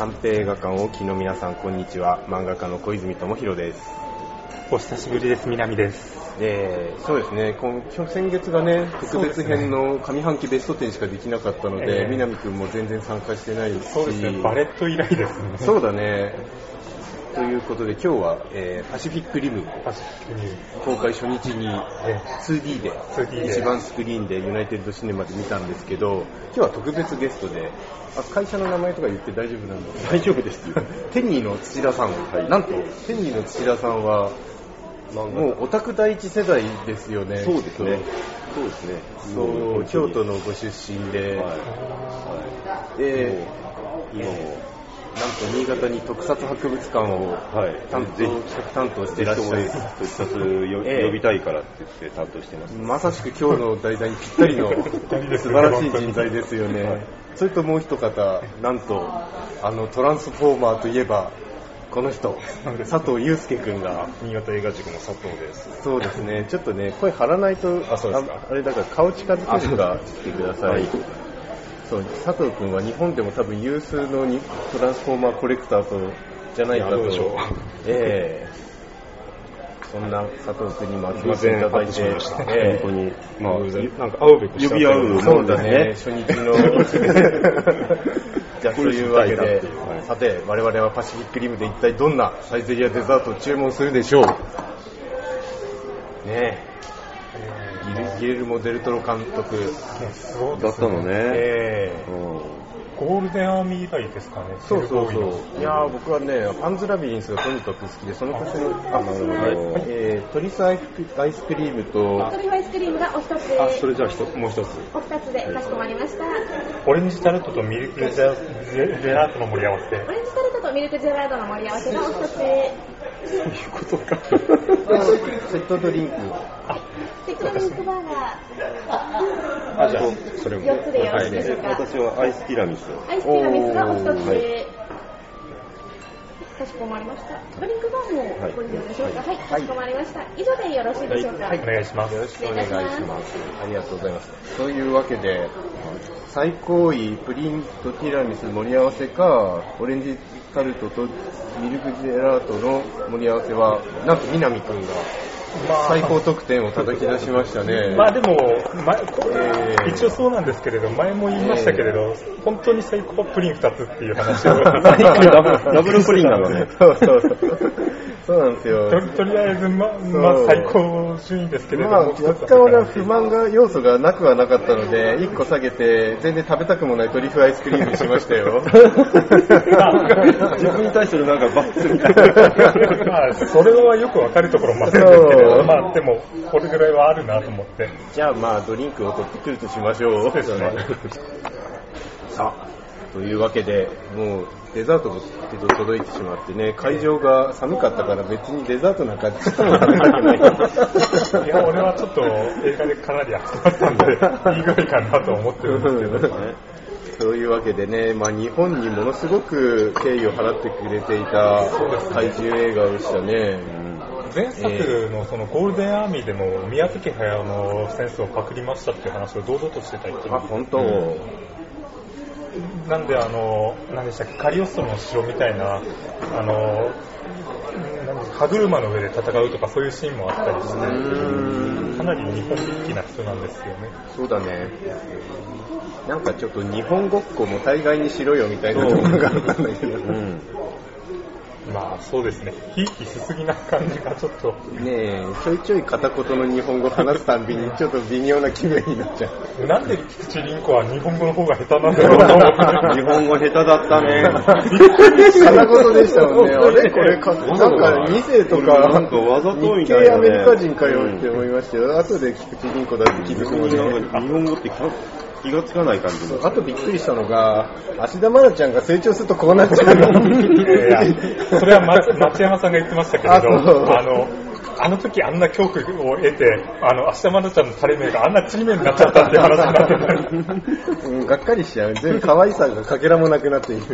三平映画館をお聞きの皆さん、こんにちは。漫画家の小泉智弘です。 お久しぶりです。南です。 そうですね、先月がね、特別編の上半期ベスト10しかできなかったので、南くんも全然参加してないし、 そうですね、バレット以来ですね。 そうだね。ということで今日は、パシフィックリム公開初日に 2D で一番スクリーンでユナイテッドシネマで見たんですけど、今日は特別ゲストで、会社の名前とか言って大丈夫なの？大丈夫ですテニーの土田さん、はい、なんとテニーの土田さんはもうオタク第一世代ですよね。 そうですね。そうですね。 そう、京都のご出身で、はい、で今もなんと新潟に特撮博物館を担当していらっしゃる。 特撮呼びたいからって言って担当してます。 まさしく今日の題材にぴったりの素晴らしい人材ですよね。はい、それともう一方、なんとトランスフォーマーといえばこの人、佐藤祐介くんが、 新潟映画塾の佐藤です。 そうですね、ちょっとね、声張らないと、あれだから顔近づけるかしてください。はい、そう佐藤くんは日本でも多分有数のトランスフォーマーコレクターとじゃないかと。そんな佐藤くんにも集まっていただいて、 本当に、なんか会うべくした呼び合うそうだね、初日のじゃあそういうわけで、さて我々はパシフィックリムで一体どんなサイゼリヤデザートを注文するでしょうね。ギレルモ・デルトロ監督だったのね。 ゴールデンアーミー以来ですかね。 そうそうそう。いや僕はね、パンズラビリンスがとにかく好きで、その年のトリスアイスクリームとトリュフアイスクリームがお一つ。 それじゃあもう一つ。 お二つでかしこまりました。 オレンジタルトとミルクジェラートの盛り合わせ。 オレンジタルトとミルクジェラートの盛り合わせがお一つ。 そういうことか。 セットドリンク。 テクノミックバーガー。 じゃあそれも 4つでよろしいでしょうか。 私はアイスティラミス。 アイスティラミスがお一つでかしこまりました。ドリンクバーもご利用でしょうか。はい、かしこまりました。以上でよろしいでしょうか。 はい、お願いします。 よろしくお願いします。ありがとうございます。というわけで、最高位プリンとティラミス盛り合わせか、オレンジタルトとミルクジェラートの盛り合わせは、なんと南くんが最高得点を叩き出しましたね。 でも、一応そうなんですけれど、前も言いましたけれど、本当に最高プリン2つっていう話をダブルプリンなのね。 そうなんですよ。 とりあえず、最高順位ですけれども、 若干俺は不満が要素がなくはなかったので、1個下げて全然食べたくもないトリュフアイスクリームにしましたよ。 自分に対するなんかバッツみたいな。 それはよくわかるところもあるんですけれど、でもこれぐらいはあるなと思って。 じゃあドリンクを取ってくるとしましょう。そうですね。さあ、というわけでもうデザートが届いてしまってね、会場が寒かったから別にデザートなんかちょっとも食べたくない。 いや、俺はちょっと映画でかなり熱かったんでいいぐらいかなと思ってるんですけどね。 そういうわけでね、日本にものすごく敬意を払ってくれていた怪獣映画でしたね。 前作のそのゴールデンアーミーでも宮崎駿のセンスをパクりましたっていう話を堂々としてたりとか。 本当。 なんで何でしたっけ、カリオストロの城みたいな歯車の上で戦うとかそういうシーンもあったりして、かなり日本的な人なんですよね。 そうだね。なんかちょっと日本ごっこも大概にしろよみたいなところがあったんだけど、 そうですね、ひいきしすぎな感じがちょっとねえ、ちょいちょい片言の日本語話すたんびにちょっと微妙な気分になっちゃう。 なんで菊池凛子は日本語の方が下手なんだろうと思って。 日本語下手だったね。 片言でしたもんね。あれこれなんか2世とかなんかわざとみ日たいなね。 系アメリカ人かよって思いましたよ。後で菊池凛子だって気づくもんね。 日本語って気がつかない感じの。 あとびっくりしたのが、芦田愛菜ちゃんが成長するとこうなっちゃうの。 いや、それは松山さんが言ってましたけれど、 あの時あんな恐怖を得て、明日まなちゃんの垂れ目があんなちりめになっちゃったっていう話になってたりがっかりしちゃう。全部可愛さがかけらもなくなっている。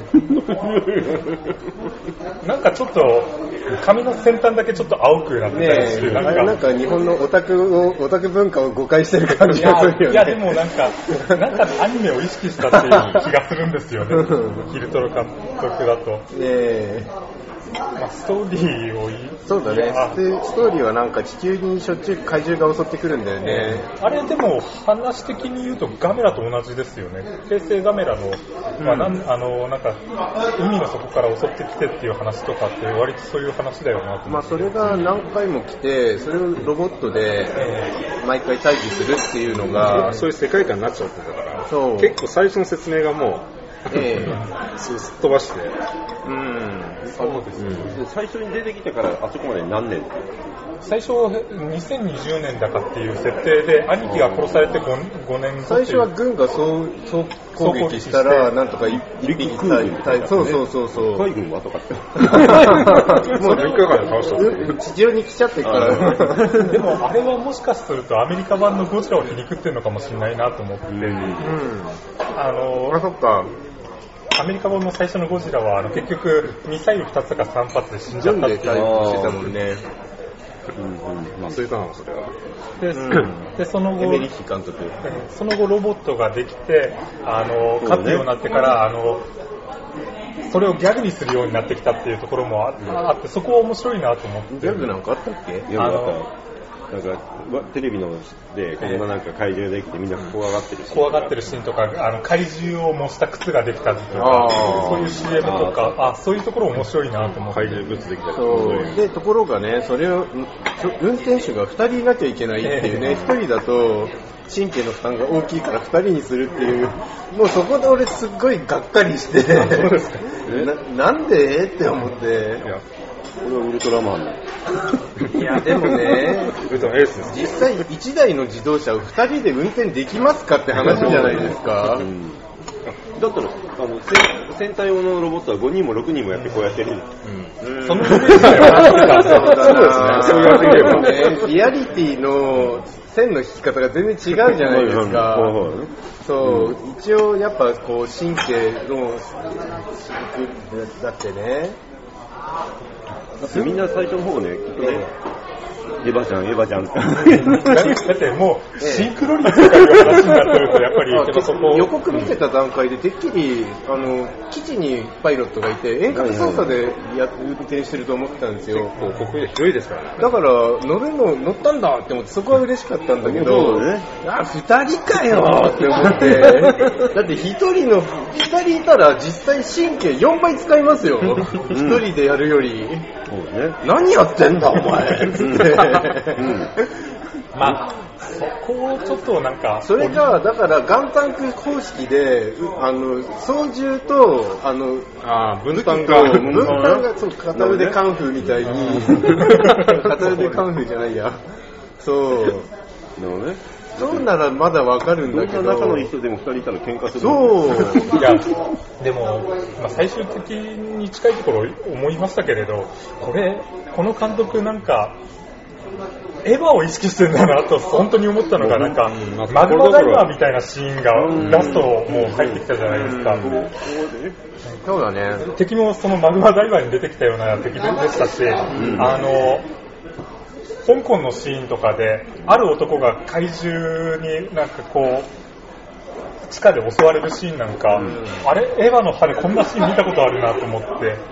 なんかちょっと髪の先端だけちょっと青くなってたりする、 なんか日本のオタク文化を誤解してる感じがするよね。 いやでもなんかアニメを意識したっていう気がするんですよね。ヒルトロ監督だと。ストーリーをそうだね。ストーリーはなんか地球にしょっちゅう怪獣が襲ってくるんだよね。 あれでも話的に言うとガメラと同じですよね。平成ガメラの、なんか海の底から襲ってきてっていう話とかって割とそういう話だよなと思って。 それが何回も来て、それをロボットで毎回退治するっていうのが、 そういう世界観になっちゃってたから、結構最初の説明がもうすっ飛ばして。 そうですね。最初に出てきてからあそこまで何年？ 最初2020年だかっていう設定で兄貴が殺されて 5年後。 最初は軍が総攻撃したらなんとか一匹そう。 海軍はとかって。 もう3日間で倒した。 地上に来ちゃってから。 でもあれはもしかするとアメリカ版のゴジラを皮肉ってるのかもしれないなと思って。 そっか。 アメリカ版の最初のゴジラは結局ミサイル2つか3発で死んじゃったっていう。 してたもんね。 忘れたなそれは。 でその後エメリッヒ監督。 その後ロボットができて勝つようになってからそれをギャグにするようになってきたっていうところもあって、そこは面白いなと思って。 ギャグなんかあったっけ？ なんかテレビのでこんななんか怪獣できてみんな怖がってるシーンとか怪獣を模した靴ができたりとかそういう CM とかそういうところ面白いなと思って。 怪獣グッズできたりでところがね、それを運転手が2人いなきゃいけないっていうね、1人だと神経の負担が大きいから2人にするっていう、もうそこで俺すっごいがっかりしてそうですか、なんでって思って。 これはウルトラマンだ。 いやでもね、実際1台の自動車を2人で運転できますかって話じゃないですか。 だったら戦隊用のロボットは5人も6人もやってこうやってる。 そのイメージはそうですね。リアリティの線の引き方が全然違うじゃないですか。そう、一応やっぱこう神経のだってね。 だってみんな最初の方ね、きっとね、エヴァちゃんって。 だってもう、シンクロ率とかいう話になってると、やっぱり、 予告見てた段階で、てっきり、基地にパイロットがいて、遠隔操作で運転してると思ってたんですよ。 国営広いですからね。 だから、乗ったんだって思って、そこは嬉しかったんだけど、2人かよって思って、だって2人いたら実際神経4倍使いますよ。1人でやるより。何やってんだお前ってそこをちょっとなんかそれがだからガンタンク方式で操縦と分担がそう片腕カンフーみたいに片腕カンフーじゃないやそうそうならまだわかるんだけど、 仲のいい人でも2人いたら喧嘩する。 そう。 いや、でも、最終的に近いところ思いましたけれど、この監督なんか、エヴァを意識してるんだなと本当に思ったのが、なんか、マグマダイバーみたいなシーンがラストもう入ってきたじゃないですか。 そうだね。 敵もそのマグマダイバーに出てきたような敵でしたし、香港のシーンとかである男が怪獣になんかこう地下で襲われるシーンなんか、あれエヴァの羽こんなシーン見たことあるなと思って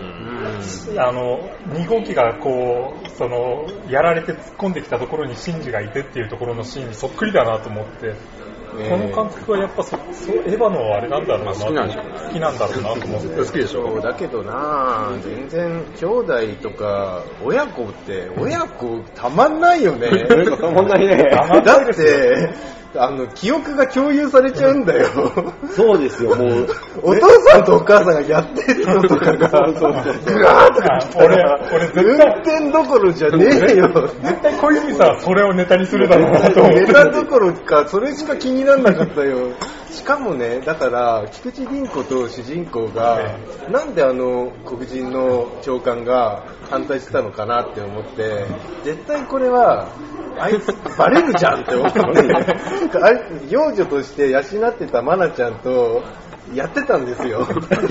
、2号機がこうやられて突っ込んできたところにシンジがいてっていうところのシーンにそっくりだなと思って、この監督はやっぱエヴァのあれなんだろうな、好きなんだろうなと思って好きでしょ。 だけどな全然兄弟とか親子たまんないよね。 たまんないね。 だって記憶が共有されちゃうんだよ。 そうですよ。もうお父さんとお母さんがやってるのとかがぐわーっとか来たら俺運転どころじゃねえよ。 絶対小泉さんはそれをネタにするだろうなと思って。 ネタどころかそれしか気にならなかったよ。 しかもね、だから菊池凛子と主人公が、なんで黒人の長官が反対したのかなって思って、絶対これはあいつバレるじゃんって思って幼女として養ってたマナちゃんとやってたんですよ。とんで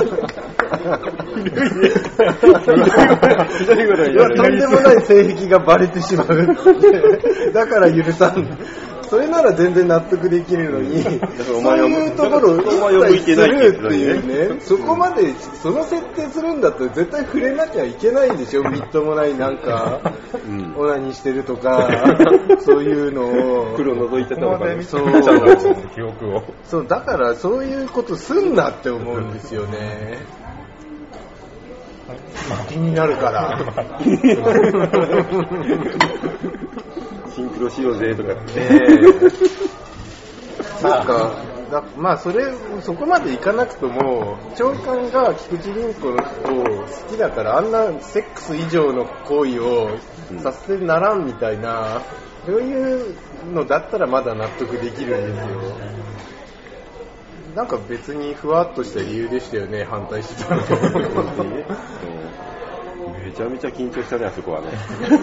もない性癖がバレてしまうってだから許さん。それなら全然納得できるのに、そういうところを一切するっていうね、そこまでその設定するんだったら絶対触れなきゃいけないでしょ。みっともないなんかオナニーしてるとかそういうのを黒覗いてたとかね。 記憶を。 そうだからそういうことすんなって思うんですよね。気になるからシンクロしようぜとかなんかまあそこまでいかなくとも長官が菊池凛子の人を好きだからあんなセックス以上の行為をさせてならんみたいな、そういうのだったらまだ納得できるんですよ。なんか別にふわっとした理由でしたよね、反対してたの。 めちゃめちゃ緊張したね、あそこはね。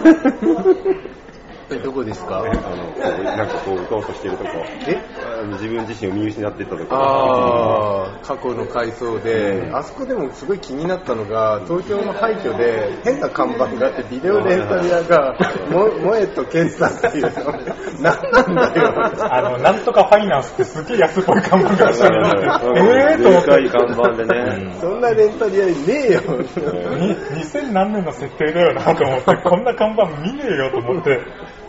どこですか？ なんかこう打とうとしてるとこ。自分自身を見失っていったとこ。 過去の回想で、あそこでもすごい気になったのが、東京の廃墟で変な看板があって、ビデオレンタル屋が萌えと決算っていうの、何なんだよ。 なんとかファイナンスってすげえ安っぽい看板があったの。 と思って。でかい看板でね。 そんなレンタル屋ねえよ。 2000何年の設定だよなと思って、こんな看板見ねえよと思って。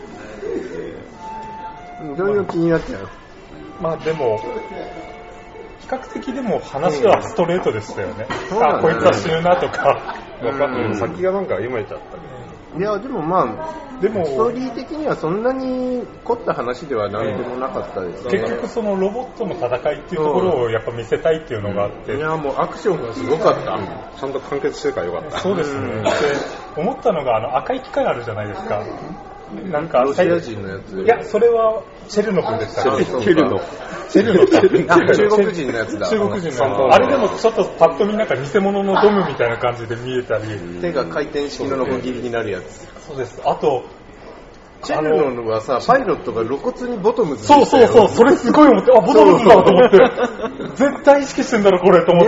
いろいろ気になっちゃう。 まあでも比較的でも話はストレートでしたよね。こいつは死ぬなとか、 先がなんか読めちゃったね。 いやでもまあストーリー的にはそんなに凝った話ではなんでもなかったですね。 結局そのロボットの戦いっていうところをやっぱ見せたいっていうのがあって、 いやもうアクションがすごかった。 ちゃんと完結してるからよかった。 そうですね。で思ったのが赤い機械あるじゃないですか。なんかロシア人のやつ。 いやそれはチェルノフでしたね。 チェルノフ中国人のやつだ。 中国人のあれでもちょっとパッと見なんか偽物のドムみたいな感じで見えたり、 手が回転式のノコギリになるやつ。 そうです。あとチェルノはさ、パイロットが露骨にボトムズ。 そうそれすごい思って、ボトムズだと思って絶対意識してんだろこれと思って、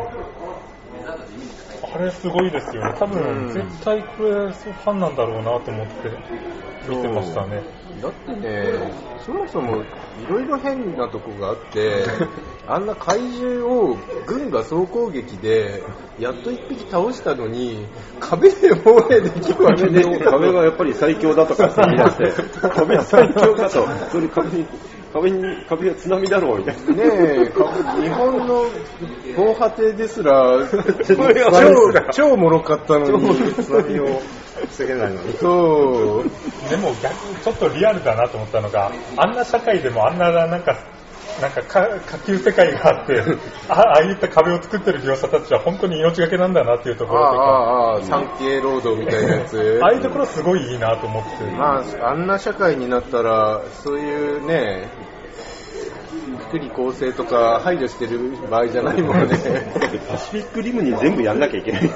あれすごいですよね。多分、絶対これファンなんだろうなと思って見てましたね。 だってね、そもそもいろいろ変なとこがあってあんな怪獣を軍が総攻撃でやっと一匹倒したのに壁で防衛できるわけで壁がやっぱり最強だとか言い出して壁は最強だとそれ壁は津波だろうみたいなねえ、日本の防波堤ですら超脆かったのに津波を防げないのに。 そうでも逆にちょっとリアルだなと思ったのが、あんな社会でもあんななんか下級世界があってああいった壁を作ってる業者たちは本当に命がけなんだなっていうところとか、 産経労働みたいなやつああいうところすごいいいなと思って、 まああんな社会になったらそういうね福利厚生とか配慮してる場合じゃないもんね。 パシフィックリムに全部やんなきゃいけない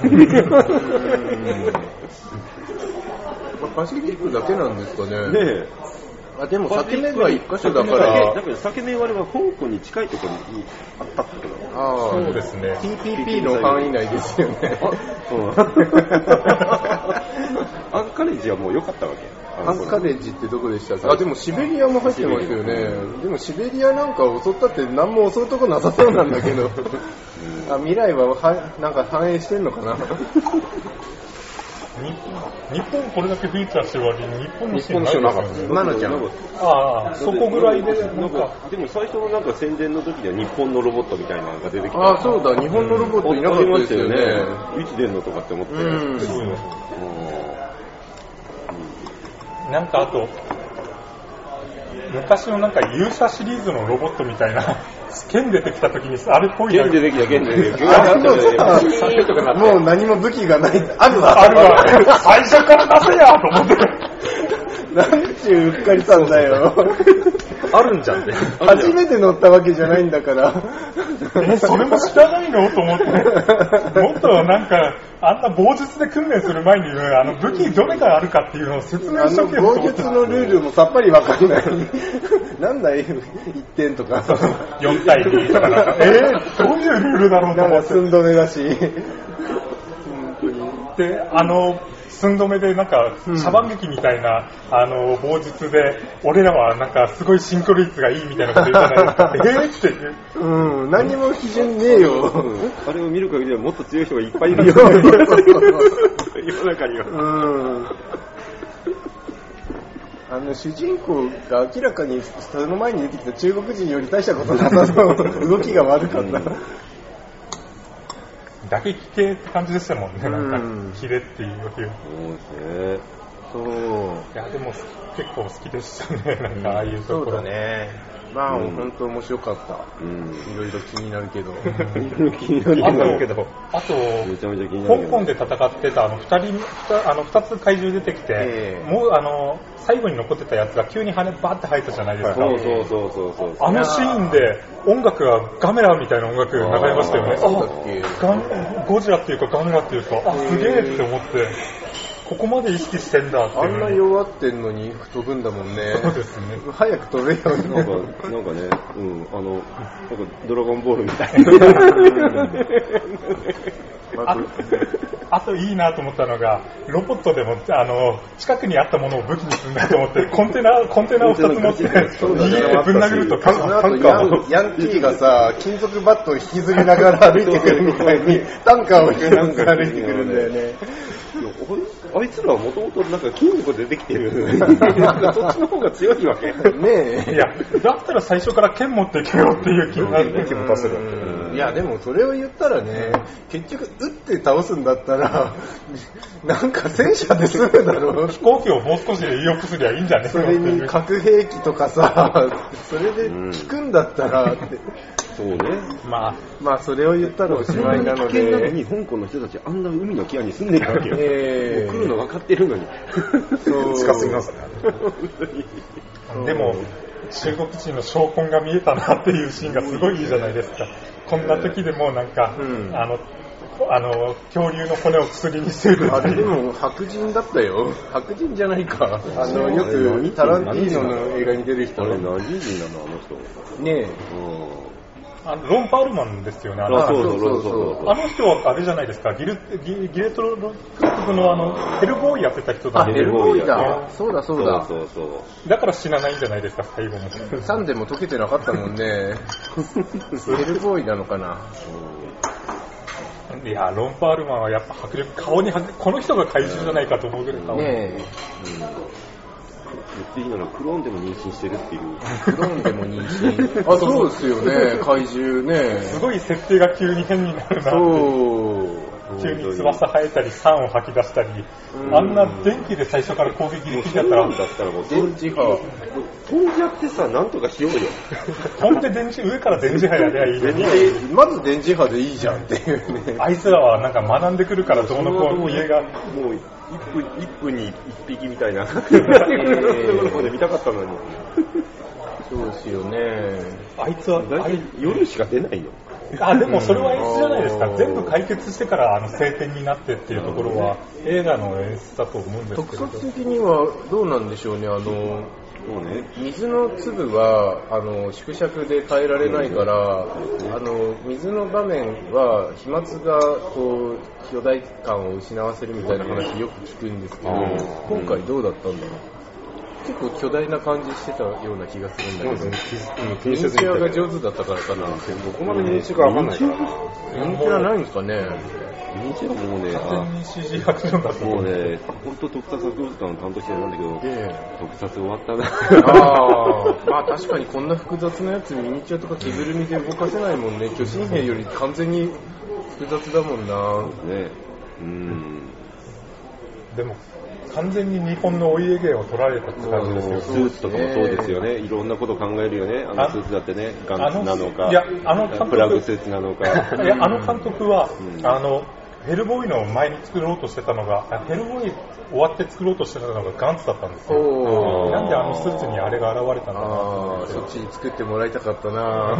パシフィックだけなんですかね。 ねえ、 でも裂け目が一箇所だから裂け目は香港に近いところにあったけど、 そうですね。 TPP の範囲内ですよね。 アンカレッジはもう良かったわけ。 アンカレッジってどこでしたか？でもシベリアも入ってますよね。でもシベリアなんか襲ったって何も襲うとこなさそうなんだけど未来はなんか反映してんのかな。 日本これだけフィーチャーしてる割に日本のシーンないですよね。 マナちゃんそこぐらいでなんかでも最初のなんか宣伝の時には日本のロボットみたいなのが出てきた。 そうだ、日本のロボットいなかったですよね。 いつ出んのとかって思って。 なんかあと昔のなんか勇者シリーズのロボットみたいな剣出てきた時にあれっぽいな。 剣出てきた。 もう何も武器がない。あるわ。 最初から出せやと思って。 なんちゅううっかりさんだよ。 あるんじゃんって。 初めて乗ったわけじゃないんだから。 それも知らないのと思って。もっとなんか、あんな棒術で訓練する前に、武器どれがあるかっていうのを説明しとけよと思って。 棒術のルールもさっぱりわかんない。なんだ1点とか。 4対2とかなんか、どういうルールだろうと思って。 寸止めだし。 で、寸止めでなんか、茶番劇みたいな、棒術で、俺らはなんか、すごいシンクロ率がいいみたいなこと言うじゃないですか。って。 何にも基準ねえよ。 あれを見る限りはもっと強い人がいっぱいいるよ。世の中には。 主人公が明らかにその前に出てきた中国人より大したことなさそう。動きが悪かった。 打撃系って感じでしたもんね、なんか、キレっていうよりは。 そう。 いや、でも結構好きでしたね、なんかああいうところ。 そうだね。まあ、本当面白かった。いろいろ気になるけど。 あと、香港で戦ってた2つ怪獣出てきて、もう最後に残ってたやつが急に羽バーって生えたじゃないですか。 そう。 あのシーンで音楽がガメラみたいな音楽流れましたよね。ゴジラっていうかガメラっていうか、すげえって思って。ここまで意識してんだって。 あんな弱ってんのに飛ぶんだもんね。 そうですね。 早く飛べよ。 なんかね、なんかドラゴンボールみたいな。あといいなと思ったのが、ロボットでも近くにあったものを武器にするんだと思って、コンテナを2つ持って逃げてぶん殴るとか。 ヤンキーがさ、金属バットを引きずりながら歩いてくるみたいに、タンカーを引きながら歩いてくるんだよね。 あいつらはもともとなんか筋肉出てきてる。なんかそっちの方が強いわけ。 ねえ。 いや、だったら最初から剣持っていけよっていう気になる。 いや、でもそれを言ったらね、結局撃って倒すんだったら、なんか戦車で済むだろう。 飛行機をもう少しで良くすりゃいいんじゃねえそれに核兵器とかさ、それで効くんだったらって。 そうね。 まあそれを言ったらおしまいなので。 危険なのに香港の人たちあんな海の際に住んでるわけよ。来るの分かってるのに。 近すぎますね。 でも中国人の証拠が見えたなっていうシーンがすごいいいじゃないですか。こんな時でもなんか、恐竜の骨を薬にしてる。 あれでも白人だったよ。白人じゃないか。よくタランティーノの映画に出る人。 あれ何人なのあの人。 ねえ。 ロン・パールマンですよね。 そう。 あの人はあれじゃないですか。ギレットロ監督のヘルボーイやってた人だ。 ヘルボーイだ。そうだ。 だから死なないんじゃないですか、最後も。 サンでも溶けてなかったもんね。ヘルボーイなのかな。 いや、ロン・パールマンはやっぱ迫力、顔にこの人が怪獣じゃないかと思うぐらい顔に。 ねえ。 言っていいならクローンでも妊娠してるっていう。 クローンでも妊娠。あ、そうですよね、怪獣ね。 すごい設定が急に変になるなって。急に翼生えたり酸を吐き出したり、あんな電気で最初から攻撃できるんだったら、 電磁波飛んじゃってさ、なんとかしようよ。 飛んで上から電磁波やりゃいいのに。 まず電磁波でいいじゃんっていうね。 あいつらはなんか学んでくるからどうのこうの家が。 もう1分に1匹みたいなところで見たかったのに。 そうですよね。 あいつは夜しか出ないの。 でもそれは演出じゃないですか。全部解決してから晴天になってっていうところは映画の演出だと思うんですけど。 特撮的にはどうなんでしょうね。水の粒は縮尺で変えられないから、水の場面は飛沫がこう巨大感を失わせるみたいな話よく聞くんですけど、今回どうだったんだろう。結構巨大な感じしてたような気がするんだけど、ミニチュアが上手だったからかな。 どこまでミニチュアかわかんないから。 ミニチュアないんですかね。 ミニチュアもね、 完全に CG アクションだともうね、本当特撮博物館の担当してなんだけど、特撮終わったな。 まあ確かにこんな複雑なやつミニチュアとか着ぐるみで動かせないもんね。巨神兵より完全に複雑だもんな。 ね。 でも完全に日本のお家芸を取られたって感じですよ。 スーツとかもそうですよね。いろんなこと考えるよね。あのスーツだってね、ガンツなのか、プラグスーツなのか。 いや、監督は、 ヘルボーイの前に作ろうとしてたのが、ヘルボーイ終わって作ろうとしてたのがガンツだったんですよ。なんであのスーツにあれが現れたのかな。 そっちに作ってもらいたかったな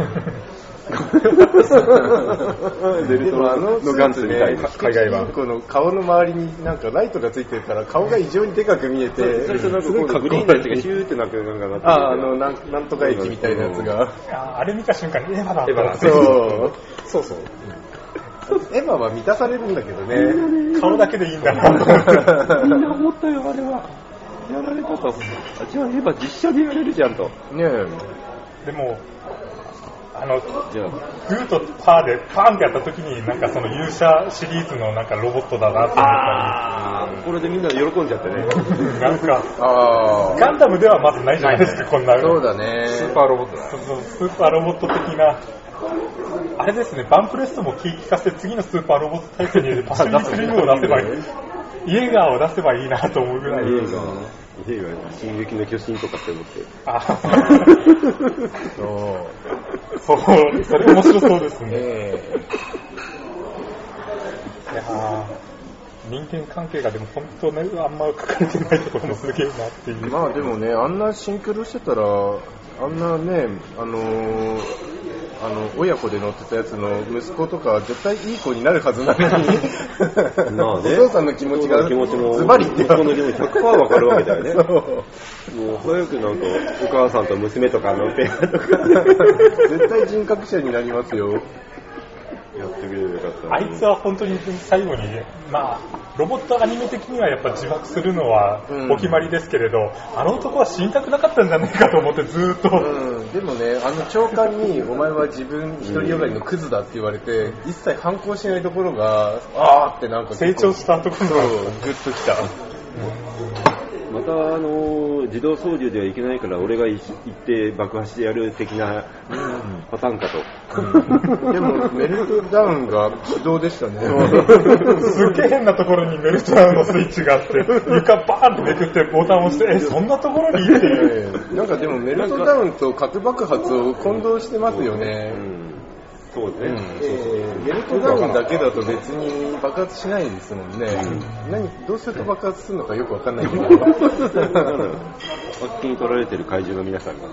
デルトロのガンツみたいな海外版。この顔の周りになんかライトがついてるから顔が異常にでかく見えて、 最初なんかこうグリーンのやつがシューってなんかなってる。 なんとか駅みたいなやつが。 あれ見た瞬間にエヴァだったな。 そう。エヴァは満たされるんだけどね。 顔だけでいいんだな。 みんな思ったよ、あれは。やられたと。じゃあエヴァ実写でやれるじゃんと。 ねでも、グーとパーでパーンってやった時になんかその勇者シリーズのなんかロボットだなって思ったり、 これでみんな喜んじゃってね。 なんかガンダムではまずないじゃないですか、こんな。 そうだね。 スーパーロボットだ。 そうスーパーロボット的な。あれですね、バンプレストも気利かせて次のスーパーロボットタイプにパシフィックリムを出せばいい。イエーガーを出せばいいなと思うぐらい。 イエーガー、進撃の巨神とかって思って。 そう、それ面白そうですね。いや人間関係がでも本当ね、あんま書かれてないところもすげえなっていう。 まあでもね、あんなシンクロしてたら、あんなね、親子で乗ってたやつの息子とか絶対いい子になるはずなのに、 まあね、 お父さんの気持ちがズバリってこの気持ち 100% わかるわけだよね。もう早くなんかお母さんと娘とかのペアとか絶対人格者になりますよ。 やってくれるよかった。 あいつは本当に最後に、まあ、ロボットアニメ的にはやっぱ自爆するのはお決まりですけれど、あの男は死にたくなかったんじゃないかと思ってずっと、 でもね、長官にお前は自分独りよがりのクズだって言われて一切反抗しないところがってなんか成長したところがグッときた。 また自動操縦ではいけないから俺が行って爆破してやる的なパターンかと、 でもメルトダウンが手動でしたね。 すっげえ変なところにメルトダウンのスイッチがあって床バーンってめくってボタンを押してそんなところにっていうなんかでもメルトダウンと核爆発を混同してますよね。 そうですね、 メルトダウンだけだと別に爆発しないですもんね。どうすると爆発するのかよくわかんないけど。 発見に取られてる怪獣の皆さんが。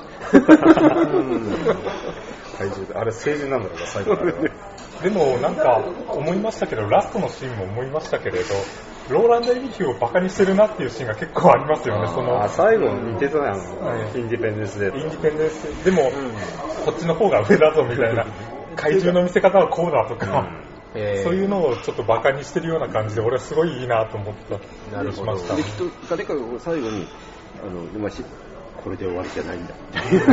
怪獣あれ政治なんだろうな、最後からは。 でもなんか思いましたけど、ラストのシーンも思いましたけれど、ローランド・エリヒューをバカにしてるなっていうシーンが結構ありますよね。 最後似てたやん、インディペンデンスで。 インディペンデンスでも、こっちの方が上だぞみたいな。怪獣の見せ方はこうだとか、そういうのをちょっとバカにしてるような感じで俺はすごいいいなと思ったりしました。 できっと誰かが最後にこれで終わりじゃないんだ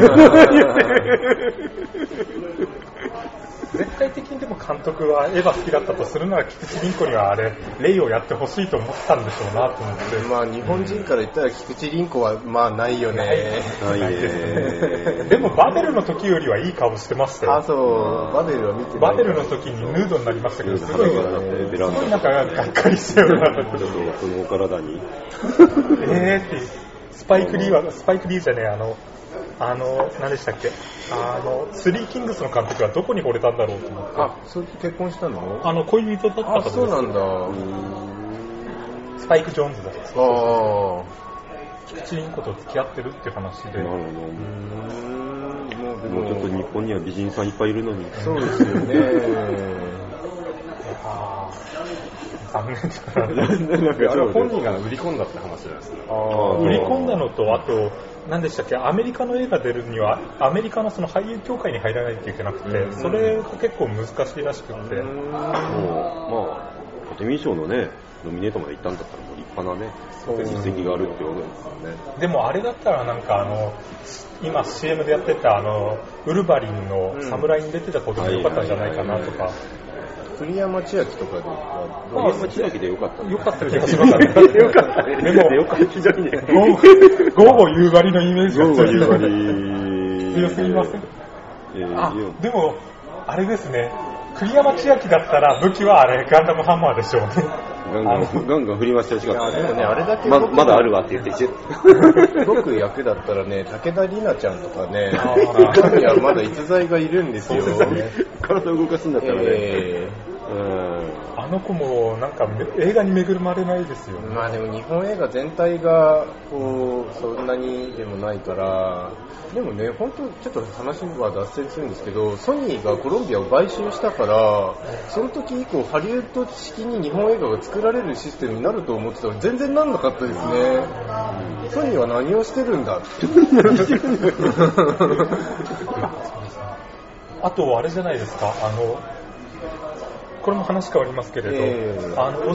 絶対的にでも監督はエヴァ好きだったとするなら菊池凛子にはあれレイをやってほしいと思ったんでしょうなと思って。 まあ日本人から言ったら菊池凛子はまあないよね。 ないね。 でもバベルの時よりはいい顔してましたよ。 あ、そうバベルは見てない。 バベルの時にヌードになりましたけどすごいなんかがっかりしたような。 このお体に。 ってスパイクリーじゃねえ何でしたっけ、スリーキングスの監督はどこに惚れたんだろうと思って。 それで結婚したの？ 恋人だったとです。 そうなんだ。 スパイク・ジョーンズだった。菊池凛子と付き合ってるって話で。なるほど。 もうちょっと日本には美人さんいっぱいいるのに。 そうですよね。 残念だな。あれは本人が売り込んだって話じゃないですか。 売り込んだのと、あと何でしたっけ、アメリカの映画出るにはアメリカのその俳優協会に入らないといけなくて、それが結構難しいらしくて、 アカデミー賞のねノミネートまで行ったんだったらもう立派なね実績があるってことですよね。 でもあれだったらなんか今 CM でやってたウルヴァリンの侍に出てたことも良かったんじゃないかなとか。 栗山千明とかで栗山千明でよかった気がしますね。 よかったね。でもよかった非常にね。 午後夕張のイメージが強すぎません？でもあれですね。栗山千明だったら武器はあれガンダムハンマーでしょうね。 ガンガン振り回してほしかった。 でもね、あれだけまだあるわって言ってきて。 僕役だったらね、武田里奈ちゃんとかね、他にはまだ逸材がいるんですよ。 体動かすんだったらね。 の子もなんか映画に恵まれないですよね。 まあでも日本映画全体がこうそんなにでもないから、でもね、本当ちょっと話は脱線するんですけど、ソニーがコロンビアを買収したから、その時以降ハリウッド式に日本映画が作られるシステムになると思ってたら全然なんなかったですね。ソニーは何をしてるんだって。 あとあれじゃないですか、これも話変わりますけれど、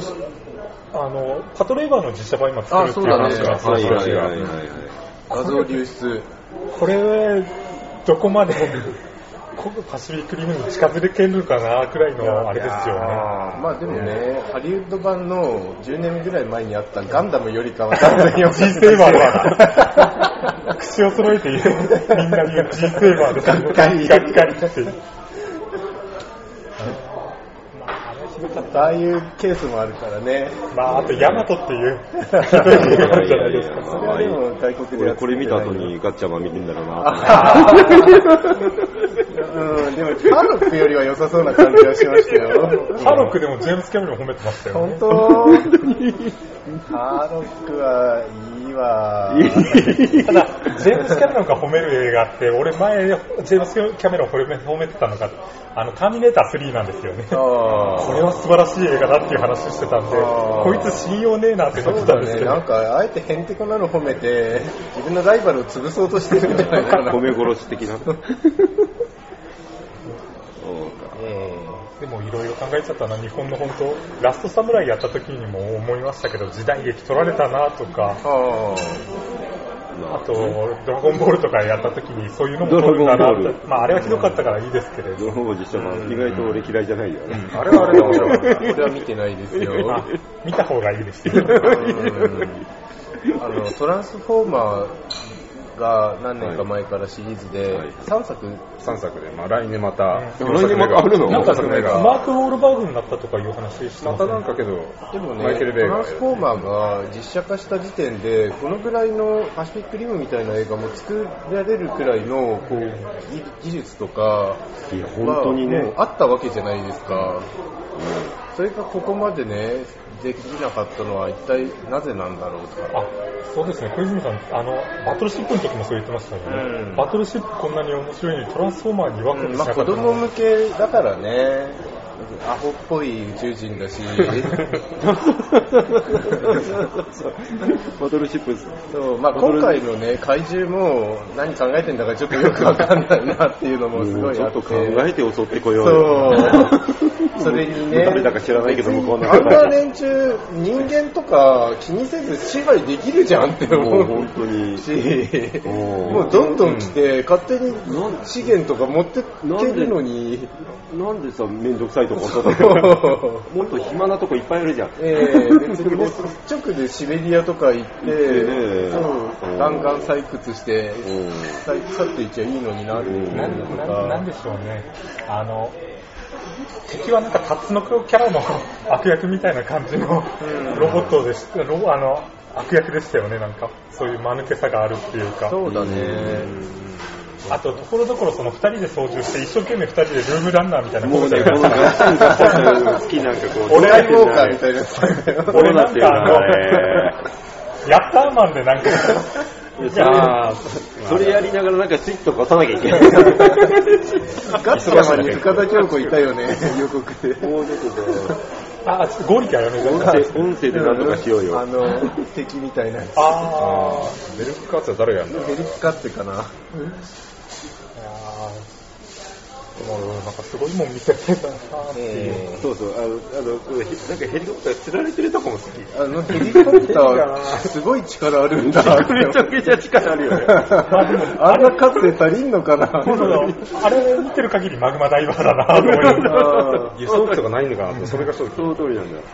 パトレーバーの実写版今作るっていう話が画像流出。 これどこまでパシフィックリムに近づけるかなくらいのあれですよね。 まあでもね、ハリウッド版の10年ぐらい前にあったガンダムよりかは断然よ G セーバーだ口を揃えてみんな言う G セーバーでがっかりってああいうケースもあるからね。 まあ、あとヤマトっていうひどい映画なんじゃないですか。 それはでも外国でやってこれ見た後にガッチャマン見るんだろうな。 でもハロックよりは良さそうな感じはしましたよ。 ハロックでもジェームス・キャメロン褒めてましたよね。 本当ハロックはいいわ。 ただジェームス・キャメロンが褒める映画って俺前ジェームス・キャメロン褒めてたのがターミネーター3なんですよね。これは素晴らしい映画だっていう話してたんで、こいつ信用ねえなって思ってたんですけど、 なんかあえてヘンテコなの褒めて自分のライバルを潰そうとしてるんじゃないかな。 褒め殺し的な。 でもいろいろ考えちゃったな。日本の本当ラストサムライやった時にも思いましたけど、時代劇取られたなとか、あとドラゴンボールとかやった時にそういうのも取るんだなって、まああれはひどかったからいいですけれど、 ドラゴンボール実写版意外と俺嫌いじゃないよ、 あれはあれで面白かった。俺は見てないですよ。 見た方がいいですよ。 トランスフォーマーが何年か前からシリーズで3作で、 まあ、来年また、 来年またあるの？ なんかマーク・ウォールバーグになったとかいう話してまたなんかけど、 でもね、 マイケル・ベイトがランスフォーマーが実写化した時点でこのぐらいのパシフィックリムみたいな映画も作られるくらいのこう技術とか本当にねもうあったわけじゃないですか。それがここまでねできなかったのは一体なぜなんだろうとか。 そうですね、小泉さんバトルシップの時もそう言ってましたよね、バトルシップこんなに面白いのにトランスフォーマーにワクワクしなかった子供向けだからね、アホっぽい宇宙人だしバトルシップそう、まあ、今回のね怪獣も何考えてんだかちょっとよくわかんないなっていうのもすごいあって、 ちょっと考えて襲ってこようよ。それにね、 誰だか知らないけど向こうのあんな連中人間とか気にせず支配できるじゃんって思う。 本当にもうどんどん来て勝手に資源とか持ってけるのになんでさめんどくさいとこもっと暇なとこいっぱいあるじゃん。 別にね直でシベリアとか行って、ガンガン採掘して去っていっちゃいいのになっていうなんでしょうね、敵はなんかタツノコキャラの悪役みたいな感じのロボットでした悪役でしたよね。なんかそういう間抜けさがあるっていうか。 そうだね。 あとところどころその2人で操縦して一生懸命2人でルームランナーみたいなもうねこのガッサンガッサン好きなんかこう俺ライブウォーカーみたいなやつ。 俺なんかヤッターマンでなんかそれやりながらなんかスイッチとか押さなきゃいけない。 ガッツマンに深田恭子いたよね、予告で。 もうちょっとゴリキャやめて音声で何とかしようよ。 敵みたいなやつ。 ベルクカッツは誰やんの？ ベルクカッツかな。 もうなんかすごいもん見せてたなっていう。 そうそう、なんかヘリコプター釣られてるとこも好き。 ヘリコプターすごい力あるんだ。 めちゃくちゃ力あるよね。 あんなカツで足りんのかな。 あれ見てる限りマグマダイバーだなと思います。 輸送機とかないのかなと、それが正直。 その通りなんだ。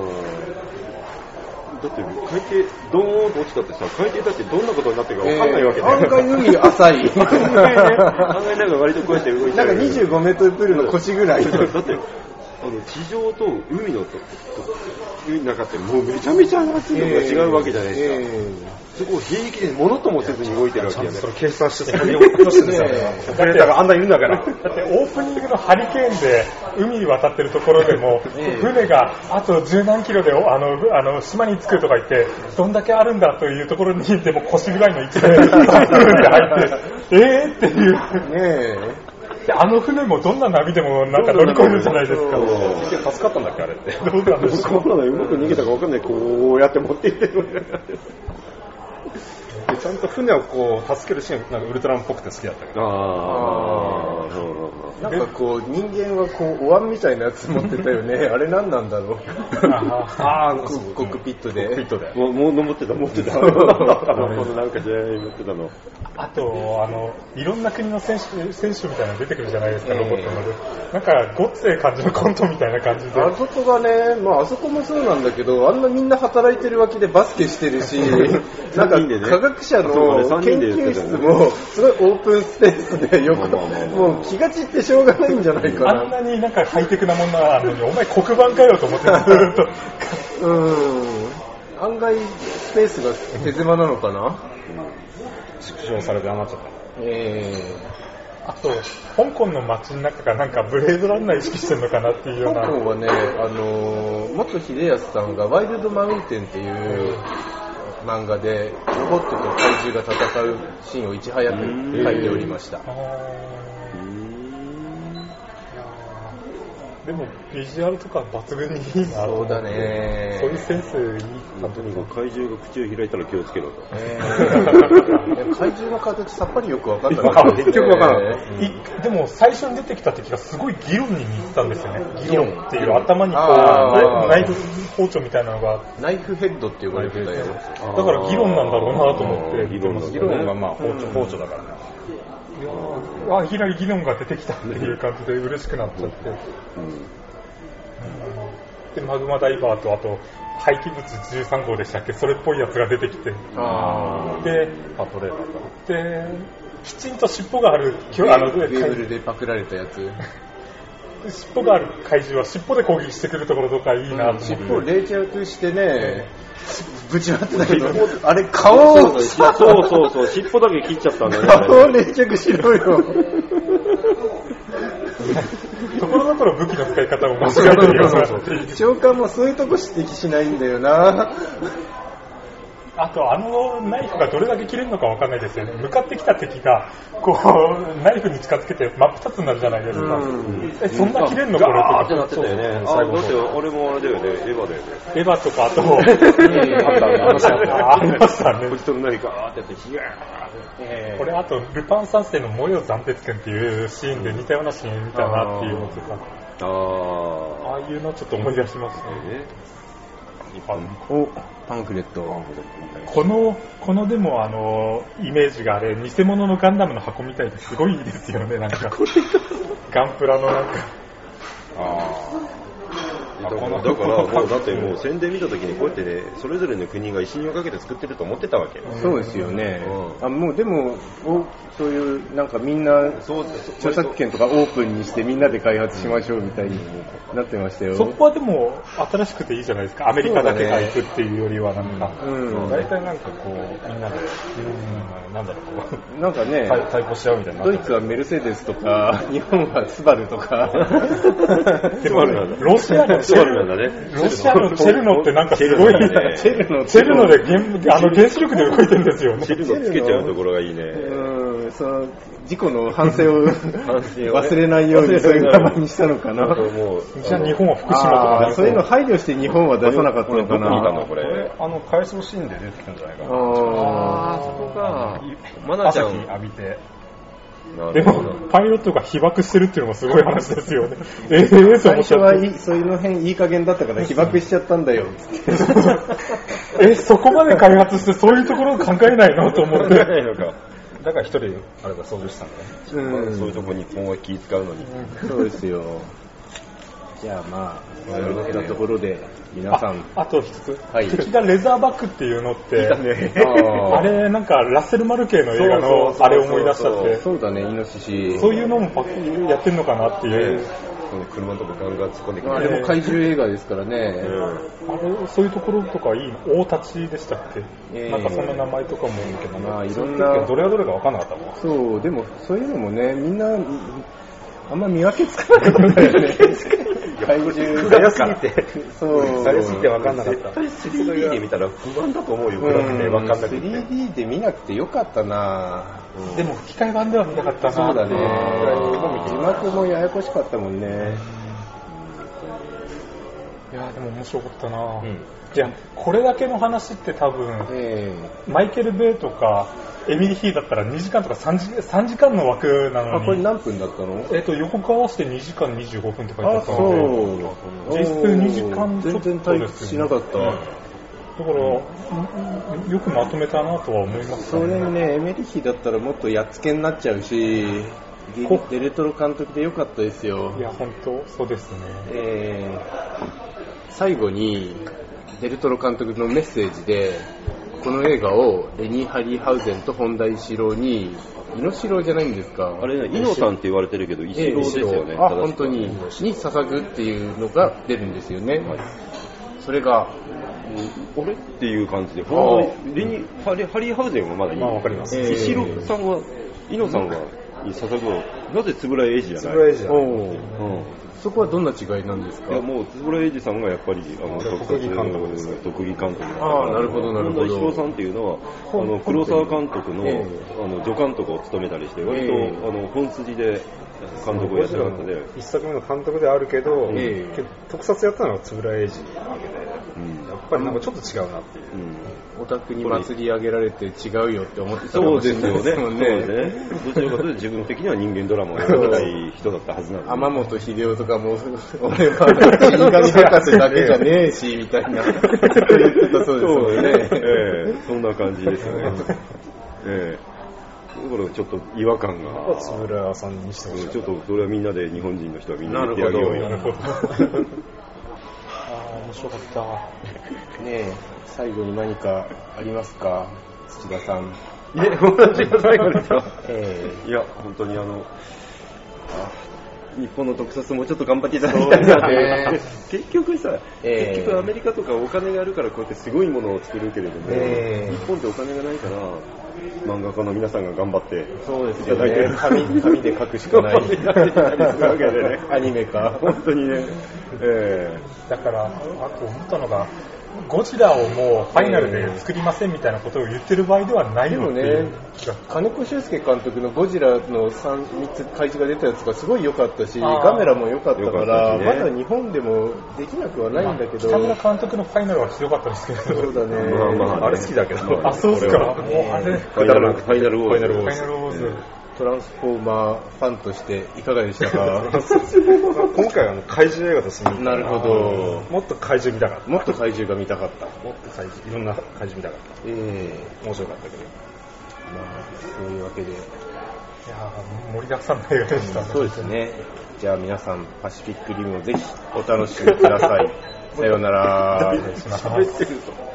だって海底ドーンと落ちたってさ、海底だってどんなことになってるか分かんないわけだよ。 案外海浅い。 案外なんか割とこうやって動いてる。 なんか25メートルプールの腰ぐらい。 だって地上と海の中ってもうめちゃめちゃ熱いのが違うわけじゃないですか。そこを平気でものともせずに動いてるわけじゃないですか。 計算してそこに落としてるんですよね。オペレーターがあんなにいるんだから。 だってオープニングのハリケーンで海に渡ってるところでも、船があと10何キロで島に着くとか言って、どんだけあるんだというところにでも腰ぐらいの位置で入ってっていう。で船もどんな波でもなんか乗り越えるじゃないですか。 結局助かったんだっけあれって。 どうなんですか。こんなのうまく逃げたか分かんない。こうやって持っていってる。 ちゃんと船をこう助けるシーンなんかウルトラマンっぽくて好きだったけど。 なんかこう人間はこうお椀みたいなやつ持ってたよね。あれ何なんだろう。コックピットで。 もう持ってた。なんか試合持ってたの。 あといろんな国の選手みたいなの出てくるじゃないですか、ロボットので。なんかごっつえ感じのコントみたいな感じで。 あそこがね、あそこもそうなんだけど、あんなみんな働いてるわけでバスケしてるし、なんか科学者の研究室もすごいオープンスペースでもう気が散ってしょうがないんじゃないかな。 あんなになんかハイテクなものなのに、お前黒板かよと思ってずっと。 案外スペースが手狭なのかな。 縮小されて余っちゃった。 あと香港の街の中がなんかブレードランナー意識してるのかなっていうような。 香港はね、元秀康さんがワイルドマウンテンっていう漫画でロボットと怪獣が戦うシーンをいち早く描いておりました。 でもビジュアルとか抜群にいいな。 そうだね。 そういうセンスいいな。 とにかく怪獣が口を開いたら気をつけろと。 怪獣の形さっぱりよく分かんない。 結局分からない。 でも最初に出てきた敵がすごい議論に似てたんですよね。議論っていう頭にこうナイフ包丁みたいなのが。 ナイフヘッドって呼ばれてたよ。 だから議論なんだろうなと思って。 議論は包丁だからね。 いきなり議論が出てきたっていう感じで嬉しくなっちゃって、でマグマダイバーとあと廃棄物13号でしたっけ、それっぽいやつが出てきて、でパトレーラーできちんと尻尾があるケーブルでパクられたやつ、 尻尾がある怪獣は尻尾で攻撃してくるところとかいいなと思って、 尻尾を冷却してね、ぶち割ってたけど、あれ顔をそう尻尾だけ切っちゃったんだね。 顔を冷却しろよ。 ところどころ武器の使い方を間違えてるような。 長官もそういうとこ指摘しないんだよな。 あとナイフがどれだけ切れるのかわかんないですよね。向かってきた敵がこうナイフに近づけて真っ二つになるじゃないですか。そんな切れるのこれとかってなってたよね。だって俺もあれだよね、エヴァだよね。 エヴァとかあとありましたね。 こっちと何かってやってヒヤー。 これあとルパン三世の燃えよ斬鉄剣っていうシーンで似たようなシーン見たなっていうのとか、ああいうのちょっと思い出しますね。 パンフレット。 このでもイメージがあれ偽物のガンダムの箱みたいですごいいいですよね。なんかガンプラのなんかだからもうだってもう宣伝見た時にこうやってね、それぞれの国が威信をかけて作ってると思ってたわけ。 そうですよね。もうでもそういうなんかみんな著作権とかオープンにしてみんなで開発しましょうみたいになってましたよ。 そこはでも新しくていいじゃないですか。アメリカだけが行くっていうよりはなんか、 大体なんかこうみんなでなんだろうこうなんかね対抗し合うみたいな。 ドイツはメルセデスとか日本はスバルとか。 でもロシアのチェルノってなんかすごいね。チェルノで原子力で動いてるんですよね。 チェルノつけちゃうところがいいね。 その事故の反省を忘れないようにそういう名前にしたのかな。 じゃあ日本は福島とかそういうの配慮して日本は出さなかったのかな。 これ回想シーンで出てきたんじゃないかな。 そこがマナちゃん浴びて。 でもパイロットが被爆してるっていうのもすごい話ですよね。 最初はそういうの辺いい加減だったから被爆しちゃったんだよってそこまで開発してそういうところを考えないのと思って。 だから一人あれが操縦したんだね。 そういうとこ日本は気使うのに。 そうですよ。じゃあまあそういったところで皆さんあと一つ、敵がレザーバックっていうのってあれなんかラッセル・マルケイの映画のあれを思い出しちゃって。 そうだね、イノシシ。 そういうのもやってんのかなっていう。 車のとこガンガン突っ込んできて、 あれも怪獣映画ですからね、 そういうところとかいいの、大立ちでしたっけ、なんかそんな名前とかもいいけど、 いろんなどれがどれか分かんなかったもん。 そう、でもそういうのもね、みんなあんま見分けつかなかったよね。怪獣早すぎて、 早すぎて分かんなかった。3D で見たら不安だと思うよ、暗くて分かんなくて。 3D で見なくてよかったな。 でも吹き替え版では見なかったな。 そうだね。字幕もややこしかったもんね。 いやでも面白かったな。いやこれだけの話って多分、マイケル・ベイとかエミリー・ヒーだったら2時間とか3時間の枠なのに。 これ何分だったの？ 予告合わせて2時間25分って書いてあったので、実質2時間ちょっとです、ね。 全然対比しなかった。 だからよくまとめたなとは思います、 それね、エミリー・ヒーだったらもっとやっつけになっちゃうし、デルトロ監督でよかったですよ。 いや本当そうですね。 最後にデルトロ監督のメッセージで、この映画をレニー・ハリーハウゼンと本田一郎に、イノシロじゃないんですか、 あれね、イノさんって言われてるけど一郎ですよね。 本当に捧ぐっていうのが出るんですよね。それが俺っていう感じで、レニー・ハリーハウゼンはまだいい。 わかります。 一郎さんは、イノさんが捧ぐはなぜ円谷英二じゃない？ 円谷英二じゃない。 そこはどんな違いなんですか？ いやもう円谷英二さんがやっぱり特技監督ですね。 特技監督。 なるほどなるほど。 本田一郎さんっていうのは黒沢監督の助監督を務めたりして、割と本筋で監督をやってなかったで、 一作目の監督ではあるけど、特撮やったのは円谷英二なわけで、やっぱりなんかちょっと違うなっていう。 オタクに祭り上げられて違うよって思ってたかそうもしれないですよね。どちらかというと自分的には人間ドラマをやりたい人だったはずなんで。 天本秀夫とかも俺は死神博士だけじゃねえしみたいな言ってたそうですよね。 そんな感じですね。だからちょっと違和感が。 円谷さんにしてほしい。 ちょっとそれはみんなで日本人の人はみんな言ってあげようよ。 なるほど。面白かった。 ねえ、最後に何かありますか、土田さん。 私が最後ですよ。いや、本当に日本の特撮もちょっと頑張っていただきたいなって結局さ、結局アメリカとかお金があるからこうやってすごいものを作るけれども、日本ってお金がないから漫画家の皆さんが頑張ってそうですよね。紙で描くしかないアニメか本当にね。 だからあと思ったのが、ゴジラをもうファイナルで作りませんみたいなことを言ってる場合ではないのっていう。 でもね、金子修介監督のゴジラの3つ怪獣が出たやつがすごい良かったし、ガメラも良かったから、まだ日本でもできなくはないんだけど、 北村監督のファイナルはひどかったですけど。 そうだね。 あれ好きだけど。 そうですか。もうあれファイナルウォーズ。 トランスフォーマーファンとしていかがでしたか？ 今回は怪獣映画として見た。 なるほど。 もっと怪獣見たかった。 もっと怪獣が見たかった。 もっと怪獣、いろんな怪獣見たかった。面白かったけど。 そういうわけで。いや盛りだくさんの映画でしたね。 そうですね。じゃあ皆さん、パシフィックリムをぜひお楽しみください。さようなら。 喋ってると。